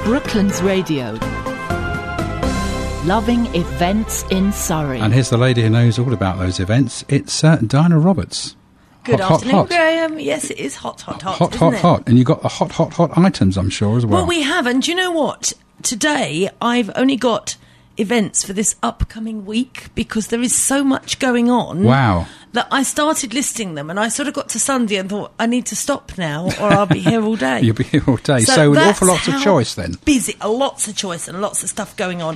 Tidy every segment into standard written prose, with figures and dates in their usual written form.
Brooklands Radio. Loving events in Surrey. And here's the lady who knows all about those events. It's Diana Roberts. Good afternoon, hot. Graham. Yes, it is hot. Hot. And you got the hot items, I'm sure, as well. Well, we have. And do you know what? Today, I've only got events for this upcoming week because there is so much going on. Wow. That I started listing them and I sort of got to Sunday and thought, I need to stop now or I'll be here all day. You'll be here all day. So an awful lots of choice then. Busy. Lots of choice and lots of stuff going on.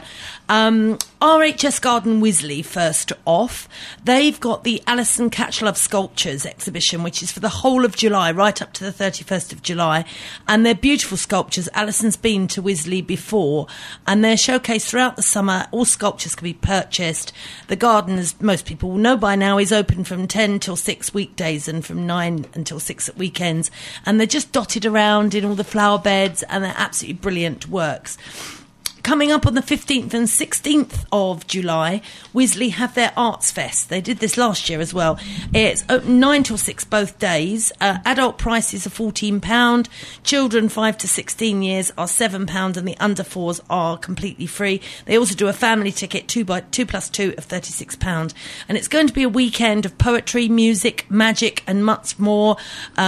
RHS Garden Wisley, first off. They've got the Alison Catchlove Sculptures exhibition, which is for the whole of July, right up to the 31st of July. And they're beautiful sculptures. Alison's been to Wisley before. And they're showcased throughout the summer. All sculptures can be purchased. The garden, as most people will know by now, is open from 10 till 6 weekdays and from 9 until 6 at weekends. And they're just dotted around in all the flower beds and they're absolutely brilliant works. Coming up on the 15th and 16th of July, Wisley have their Arts Fest. They did this last year as well. It's open 9 till 6 both days. Adult prices are £14. Children 5 to 16 years are £7 and the under 4s are completely free. They also do a family ticket, 2 plus 2 of £36. And it's going to be a weekend of poetry, music, magic and much more.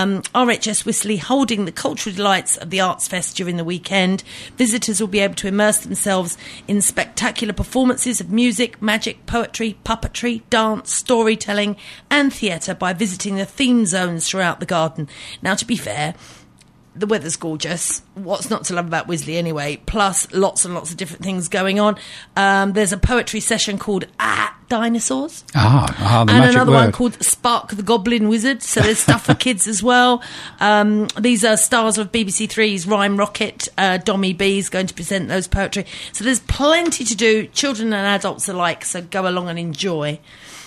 RHS Wisley holding the cultural delights of the Arts Fest during the weekend. Visitors will be able to immerse themselves in spectacular performances of music, magic, poetry, puppetry, dance, storytelling and theatre by visiting the theme zones throughout the garden. Now, to be fair, the weather's gorgeous. What's not to love about Wisley anyway? Plus lots and lots of different things going on. There's a poetry session called Dinosaurs. The and magic another word. one called Spark the Goblin Wizard. So there's stuff for kids as well. These are stars of BBC Three's Rhyme Rocket. Dommy B is going to present those poetry. So there's plenty to do, children and adults alike. So go along and enjoy.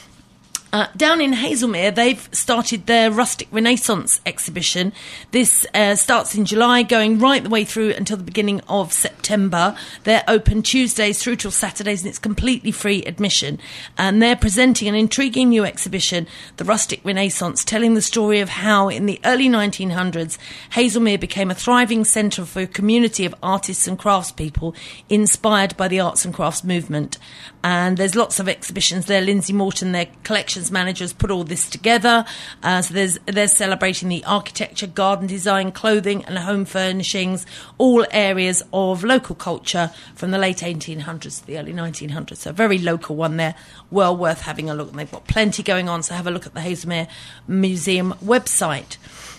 Down in Hazelmere, they've started their Rustic Renaissance exhibition. This starts in July, going right the way through until the beginning of September. They're open Tuesdays through till Saturdays, and it's completely free admission. And they're presenting an intriguing new exhibition, the Rustic Renaissance, telling the story of how, in the early 1900s, Hazelmere became a thriving centre for a community of artists and craftspeople inspired by the arts and crafts movement. And there's lots of exhibitions there. Lindsay Morton, their collections managers, put all this together. So they're celebrating the architecture, garden design, clothing and home furnishings, all areas of local culture from the late 1800s to the early 1900s. So a very local one there, well worth having a look. And they've got plenty going on, so have a look at the Hazelmere Museum website.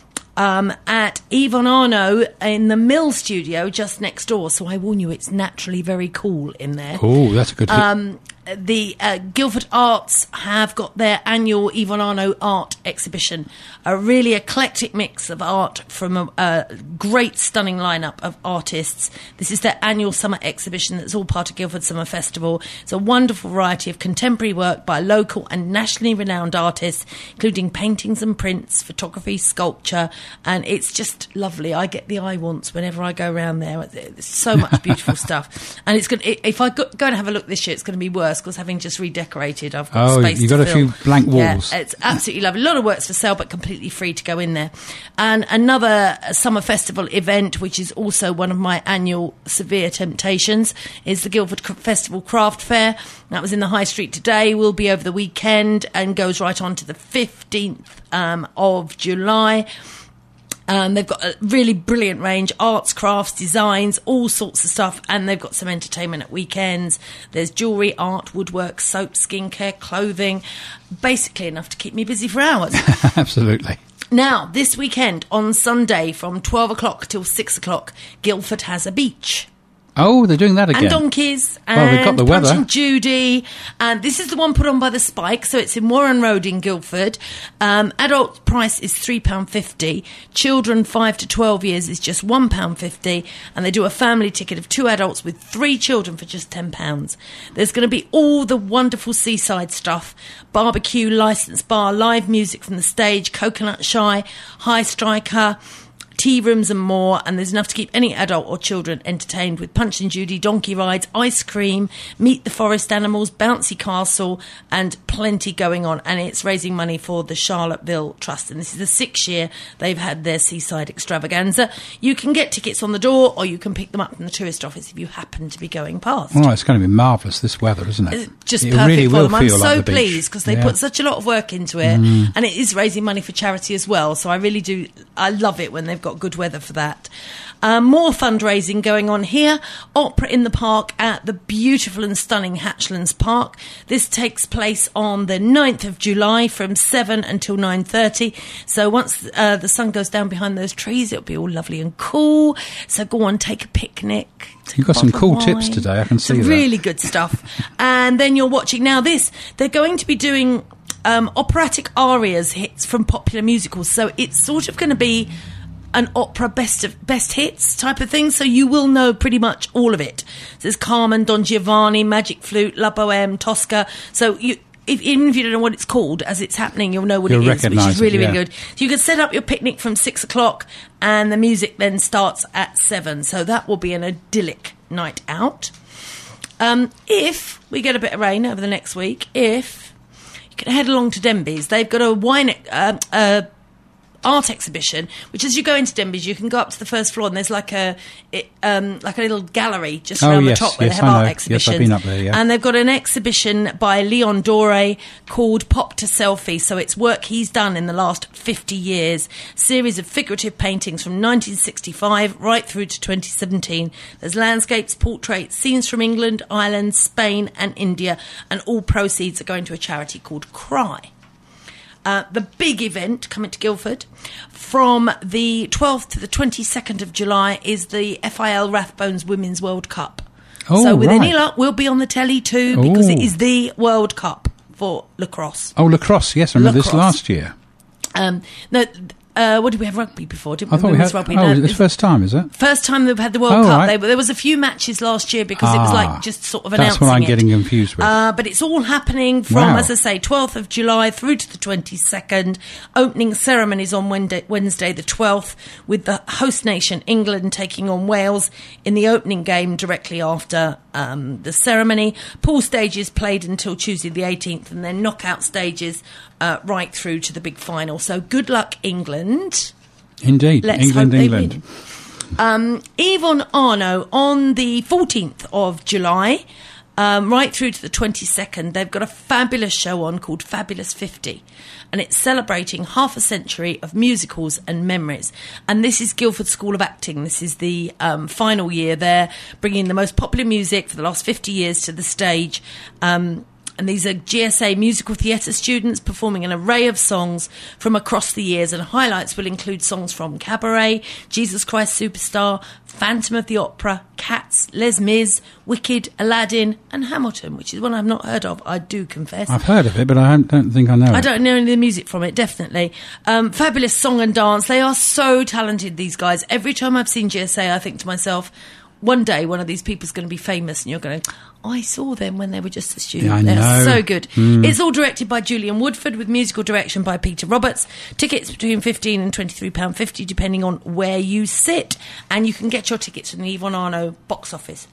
At Yvonne Arnaud in the Mill Studio just next door. So I warn you, it's naturally very cool in there. Oh, that's a good The Guildford Arts have got their annual Yvonne Arnaud art exhibition, a really eclectic mix of art from a great, stunning lineup of artists. This is their annual summer exhibition that's all part of Guildford Summer Festival. It's a wonderful variety of contemporary work by local and nationally renowned artists, including paintings and prints, photography, sculpture, and it's just lovely. I get the eye wants whenever I go around there. There's so much beautiful stuff. And it's if I go and have a look this year, it's going to be worse because having just redecorated, I've got space you've to got fill. a few blank walls. Yeah, it's absolutely lovely. A lot of works for sale, but completely free to go in there. And another summer festival event, which is also one of my annual severe temptations, is the Guildford Festival Craft Fair. That was in the High Street today, will be over the weekend and goes right on to the 15th of July. They've got a really brilliant range, arts, crafts, designs, all sorts of stuff, and they've got some entertainment at weekends. There's jewellery, art, woodwork, soap, skincare, clothing, basically enough to keep me busy for hours. Absolutely. Now, this weekend, on Sunday, from 12 o'clock till 6 o'clock, Guildford has a beach. Oh, they're doing that again. And donkeys, well, they've got the and weather. Punch and Judy. And this is the one put on by the Spike, so it's in Warren Road in Guildford. Adult price is £3.50. Children 5 to 12 years is just £1.50. And they do a family ticket of 2 adults with 3 children for just £10. There's going to be all the wonderful seaside stuff. Barbecue, licensed bar, live music from the stage, Coconut Shy, High Striker, tea rooms and more, and there's enough to keep any adult or children entertained with Punch and Judy, donkey rides, ice cream, meet the forest animals, bouncy castle, and plenty going on. And it's raising money for the Charlottesville Trust, and this is the 6th year they've had their seaside extravaganza. You can get tickets on the door, or you can pick them up from the tourist office if you happen to be going past. Oh, it's going to be marvellous, this weather, isn't it? Just it perfect really for will them. I'm feel so like the beach. pleased because they put such a lot of work into it, and it is raising money for charity as well. So I really do. I love it when they've got good weather for that. More fundraising going on here. Opera in the Park at the beautiful and stunning Hatchlands Park. This takes place on the 9th of July from 7 until 9:30. So once the sun goes down behind those trees, it'll be all lovely and cool. So go on, take a picnic. You've got some cool tips today, I can see that. Really good stuff. And then you're watching now this. They're going to be doing operatic arias hits from popular musicals. So it's sort of going to be an opera best hits type of thing, so you will know pretty much all of it. So there's Carmen, Don Giovanni, Magic Flute, La Boheme, Tosca. So even if you don't know what it's called, as it's happening, you'll know what it is, which is really, really good. So you can set up your picnic from 6 o'clock, and the music then starts at 7. So that will be an idyllic night out. If we get a bit of rain over the next week, if you can head along to Denby's, they've got a art exhibition, which as you go into Denby's, you can go up to the first floor, and there's like a little gallery just around the top where they have art exhibitions. Yes, I've been up there, yeah. And they've got an exhibition by Leon Dore called Pop to Selfie. So it's work he's done in the last 50 years. Series of figurative paintings from 1965 right through to 2017. There's landscapes, portraits, scenes from England, Ireland, Spain and India, and all proceeds are going to a charity called Cry. The big event coming to Guildford from the 12th to the 22nd of July is the FIL Rathbones Women's World Cup. So with any luck, we'll be on the telly too, because it is the World Cup for lacrosse. Oh, lacrosse, yes, I remember this last year. What did we have rugby before? Didn't I thought we had rugby? it's the first time, is it? First time they've had the World Cup. Right. There was a few matches last year because it was like just sort of announcing That's what I'm it. getting confused with. But it's all happening from, as I say, 12th of July through to the 22nd. Opening ceremonies on Wednesday the 12th, with the host nation England taking on Wales in the opening game directly after the ceremony. Pool stages played until Tuesday the 18th, and then knockout stages right through to the big final. So good luck, England. Indeed. Let's England. Yvonne Arnaud on the 14th of July, right through to the 22nd, they've got a fabulous show on called Fabulous 50, and it's celebrating half a century of musicals and memories. And this is Guildford School of Acting. This is the final year. They're bringing the most popular music for the last 50 years to the stage. And these are GSA musical theatre students performing an array of songs from across the years, and highlights will include songs from Cabaret, Jesus Christ Superstar, Phantom of the Opera, Cats, Les Mis, Wicked, Aladdin and Hamilton, which is one I've not heard of, I do confess. I've heard of it, but I don't think I know it. I don't know any of the music from it, definitely. Fabulous song and dance. They are so talented, these guys. Every time I've seen GSA, I think to myself, one day one of these people's going to be famous, and you're going, I saw them when they were just a student. Yeah, I They're know. so good. It's all directed by Julian Woodford, with musical direction by Peter Roberts. Tickets between £15 and £23.50, depending on where you sit. And you can get your tickets from the Yvonne Arnaud box office.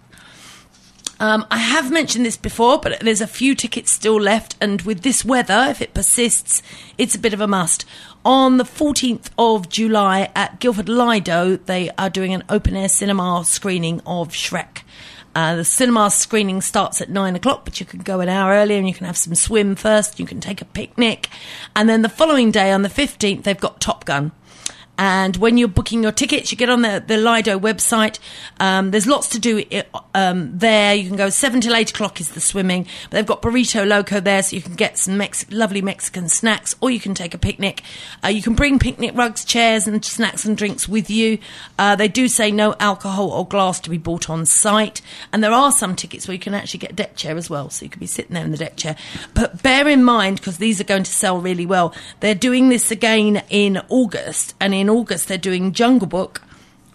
I have mentioned this before, but there's a few tickets still left, and with this weather, if it persists, it's a bit of a must. On the 14th of July at Guildford Lido, they are doing an open-air cinema screening of Shrek. The cinema screening starts at 9 o'clock, but you can go an hour earlier and you can have some swim first, you can take a picnic. And then the following day, on the 15th, they've got Top Gun. And when you're booking your tickets, you get on the Lido website. There's lots to do there. You can go 7 till 8 o'clock is the swimming. But they've got Burrito Loco there, so you can get some lovely Mexican snacks, or you can take a picnic. You can bring picnic rugs, chairs and snacks and drinks with you. They do say no alcohol or glass to be bought on site. And there are some tickets where you can actually get a deck chair as well, so you can be sitting there in the deck chair. But bear in mind, because these are going to sell really well, they're doing this again in August, and in August they're doing Jungle Book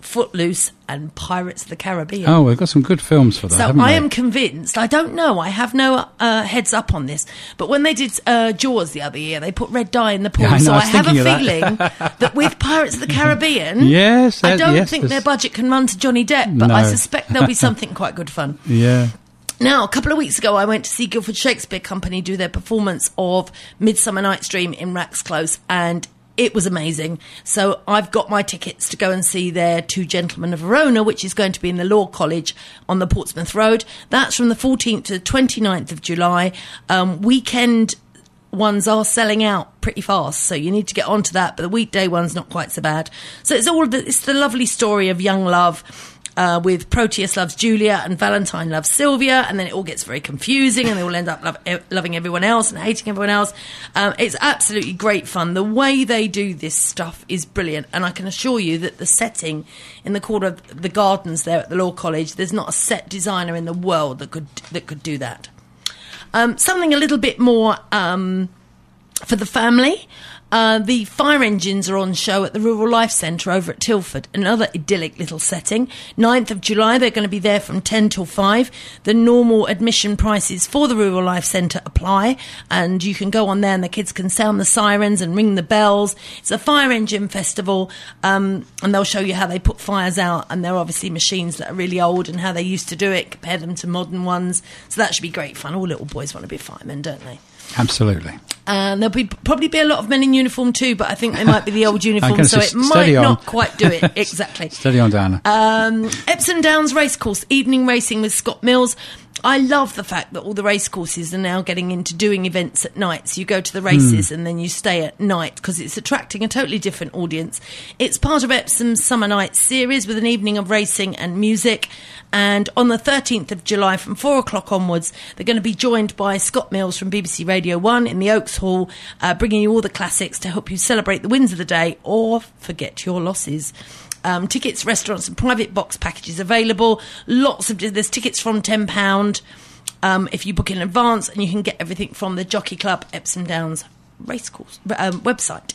Footloose, and Pirates of the Caribbean. Oh, we've got some good films for that, So haven't we? I am convinced, I don't know, I have no heads up on this, but when they did Jaws the other year, they put red dye in the pool. Yeah, I know, so I I was have a thinking of feeling that with Pirates of the Caribbean, Yes, I don't yes, think there's- their budget can run to Johnny Depp, but No. I suspect there'll be something quite good fun. Yeah. Now, a couple of weeks ago, I went to see Guildford Shakespeare Company do their performance of Midsummer Night's Dream in Racks Close, and it was amazing. So I've got my tickets to go and see their Two Gentlemen of Verona, which is going to be in the Law College on the Portsmouth Road. That's from the 14th to the 29th of July. Weekend ones are selling out pretty fast, so you need to get onto that, but the weekday one's not quite so bad. So it's the lovely story of young love, with Proteus loves Julia and Valentine loves Sylvia, and then it all gets very confusing and they all end up loving everyone else and hating everyone else. It's absolutely great fun. The way they do this stuff is brilliant, and I can assure you that the setting in the corner of the gardens there at the Law College, there's not a set designer in the world that could do that. Something a little bit more for the family. The fire engines are on show at the Rural Life Centre over at Tilford, another idyllic little setting. 9th of July, they're going to be there from 10 till 5. The normal admission prices for the Rural Life Centre apply, and you can go on there and the kids can sound the sirens and ring the bells. It's a fire engine festival, and they'll show you how they put fires out, and they're obviously machines that are really old and how they used to do it, compare them to modern ones. So that should be great fun. All little boys want to be firemen, don't they? Absolutely. And there'll probably be a lot of men in uniform too, but I think they might be the old uniform, so it might steady on. not quite do it. Exactly. Steady on, Diana. Epsom Downs Racecourse, evening racing with Scott Mills. I love the fact that all the racecourses are now getting into doing events at night. So you go to the races and then you stay at night because it's attracting a totally different audience. It's part of Epsom's Summer Nights series with an evening of racing and music. And on the 13th of July from 4 o'clock onwards, they're going to be joined by Scott Mills from BBC Radio 1 in the Oaks Hall, bringing you all the classics to help you celebrate the wins of the day or forget your losses. Tickets, restaurants and private box packages available. There's tickets from £10 if you book in advance, and you can get everything from the Jockey Club Epsom Downs Racecourse website.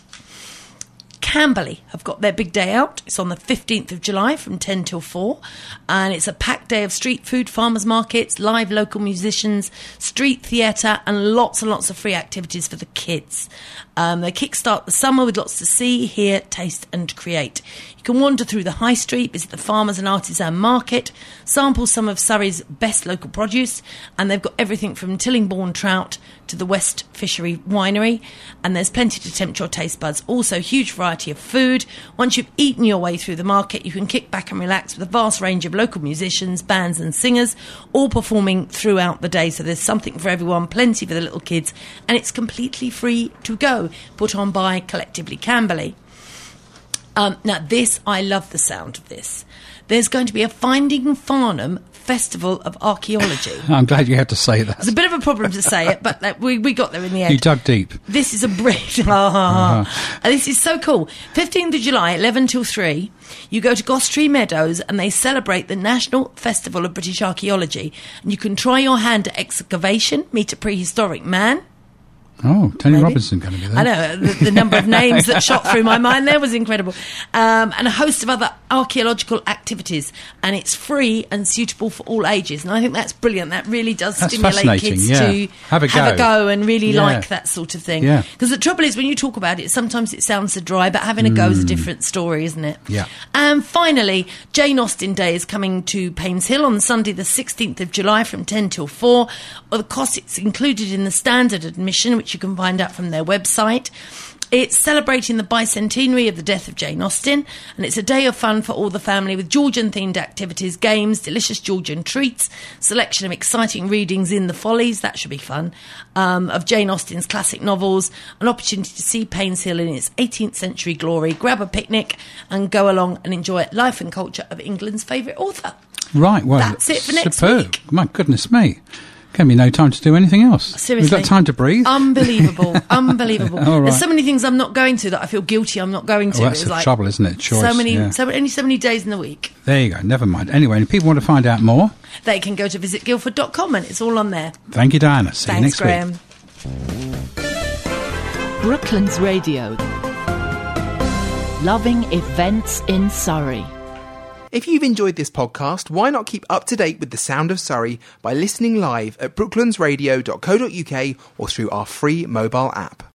Camberley have got their big day out. It's on the 15th of July from 10 till 4. And it's a packed day of street food, farmers markets, live local musicians, street theatre, and lots of free activities for the kids. They kickstart the summer with lots to see, hear, taste and create. You can wander through the high street, visit the farmers and artisan market, sample some of Surrey's best local produce, and they've got everything from Tillingbourne trout to the West Fishery Winery, and there's plenty to tempt your taste buds. Also, huge variety of food. Once you've eaten your way through the market, you can kick back and relax with a vast range of local musicians, bands and singers, all performing throughout the day. So there's something for everyone, plenty for the little kids, and it's completely free to go, put on by Collectively Camberley. Now, I love the sound of this. There's going to be a Finding Farnham Festival of Archaeology. I'm glad you had to say that. It's a bit of a problem to say it, but we got there in the end. You dug deep. This is a bridge. This is so cool. 15th of July, 11 till 3. You go to Gostrey Meadows and they celebrate the National Festival of British Archaeology. And you can try your hand at excavation, meet a prehistoric man. Oh, Tony Maybe. Robinson going to be there. I know, the number of names that shot through my mind there was incredible. And a host of other archaeological activities. And it's free and suitable for all ages. And I think that's brilliant. That really does That's stimulate kids fascinating, to Have a go and really Yeah. like that sort of thing. Yeah. Because the trouble is, when you talk about it, sometimes it sounds so dry, but having a go is a different story, isn't it? Yeah. And finally, Jane Austen Day is coming to Paynes Hill on Sunday the 16th of July from 10 till 4. The cost, it's included in the standard admission, which you can find out from their website. It's celebrating the bicentenary of the death of Jane Austen, and it's a day of fun for all the family with Georgian-themed activities, games, delicious Georgian treats, selection of exciting readings in the Follies, that should be fun, of Jane Austen's classic novels, an opportunity to see Paynes Hill in its 18th century glory, grab a picnic and go along and enjoy life and culture of England's favourite author. Right, well, That's it for next superb. week. My goodness me. Can be no time to do anything else. Seriously. We've got time to breathe. Unbelievable. Unbelievable. All right. There's so many things I'm not going to that I feel guilty I'm not going to. Oh, that's It's the trouble, isn't it? Choice, so many, yeah. only so many days in the week. There you go. Never mind. Anyway, if people want to find out more, They can go to visitguildford.com and it's all on there. thank you, Diana. See you Thanks, next Graham. week. Brooklands Radio. Loving events in Surrey. If you've enjoyed this podcast, why not keep up to date with the sound of Surrey by listening live at brooklandsradio.co.uk or through our free mobile app.